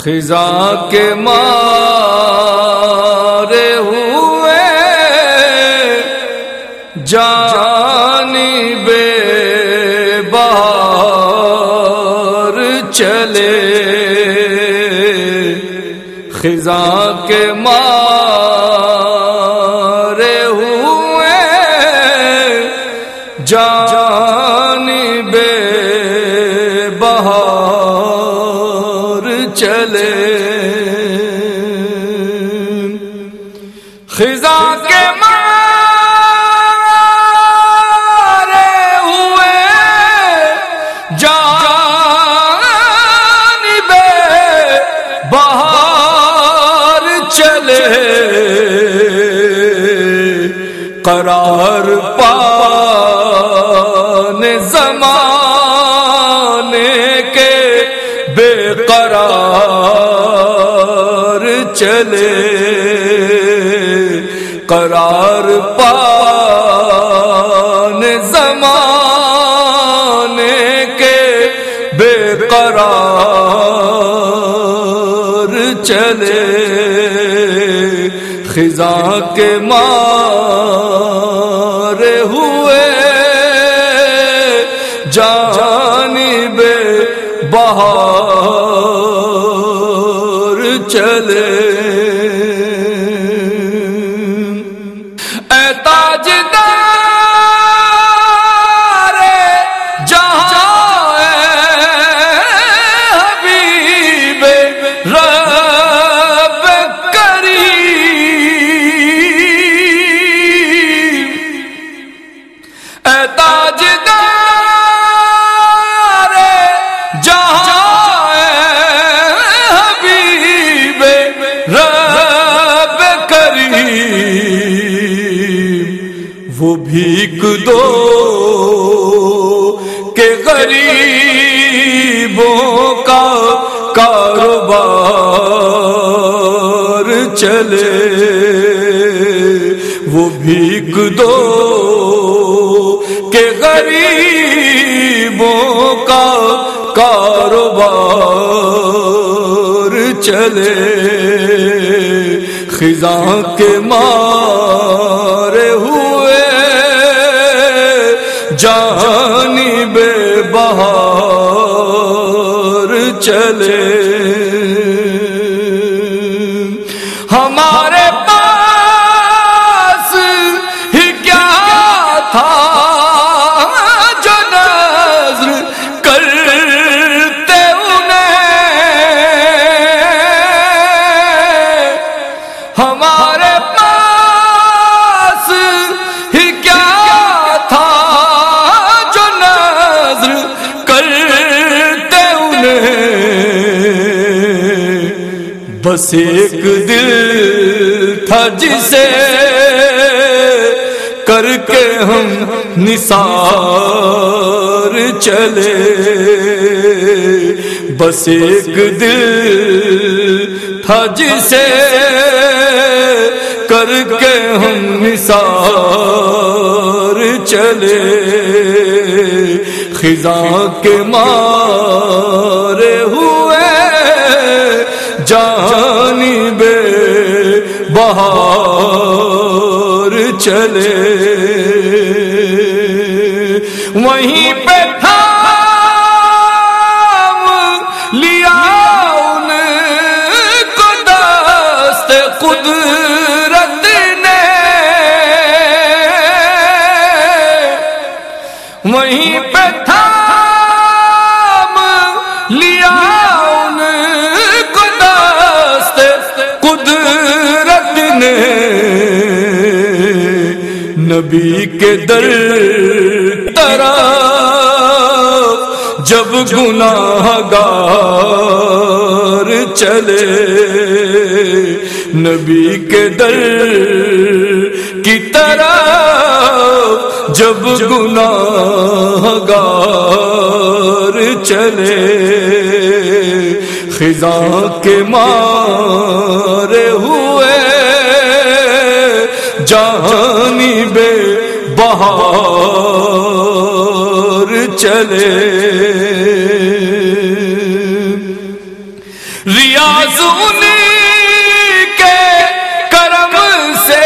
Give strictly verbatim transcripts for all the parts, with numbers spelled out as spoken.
خزاں کے مارے ہوئے جانب بہار چلے، خزاں کے مارے ہوئے جانب بہار چلے، خزاں کے مارے ہوئے جانب بہار چلے، قرار پانے زمانے کے بے قرار چلے، قرار پانے زمانے کے بے قرار چلے، خزاں کے مارے ہوئے جانب بہار چلے، اے تاجدار جہاں اے حبیب رب کریم، اے تاجدار جہاں اے حبیب رب کریم، وہ بھیک دو کہ غریبوں کا کاروبار چلے، وہ بھیک دو کہ غریبوں کا کاروبار چلے، خزاں کے مارے ہوئے جانب بہار چلے، ہمارے پاس ہی کیا تھا جو نظر کرتے انہیں، ہمارے پاس ہی کیا تھا جو نظر کرتے انہیں، بس ایک دل تھا جسے کر کے ہم نثار چلے، بس ایک دل تھا جسے کر کے ہم نثار چلے، خزاں کے مارے ہوئے جانب بہار چلے، وہیں پہ تھام لیا ان کو دست قدرت نے، وہیں پہ تھام لیا ان کو دست قدرت نے، نبی کے در طرف جب گناہگار چلے، نبی کے در کی طرف جب گناہگار چلے، خزاں کے مارے ہوئے جانب بہار چلے، ریاض انہی کے کرم سے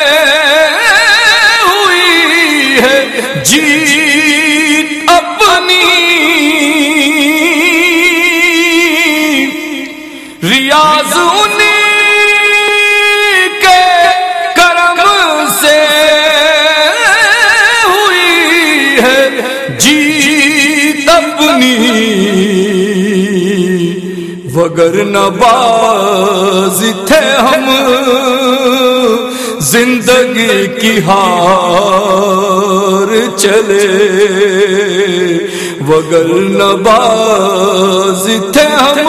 ہوئی ہے جیت اپنی، ریاض انہی کے کرم سے ہوئی ہے جیت اپنی، وگرنہ باز تھے ہم زندگی کی ہار چلے، وگرنہ باز تھے ہم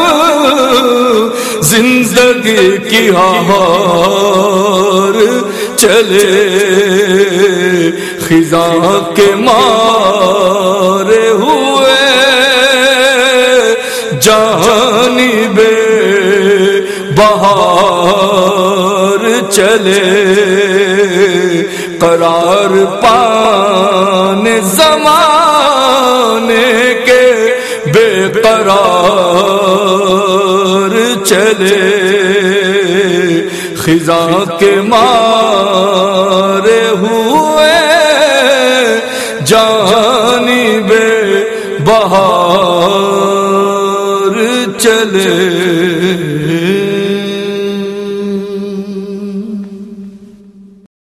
زندگی کی ہار چلے، خزاں کے مارے ہوئے جانب بہار چلے، قرار پانے زمانے کے بے قرار چلے، خزاں کے مارے ہوئے جانب بہار چلے۔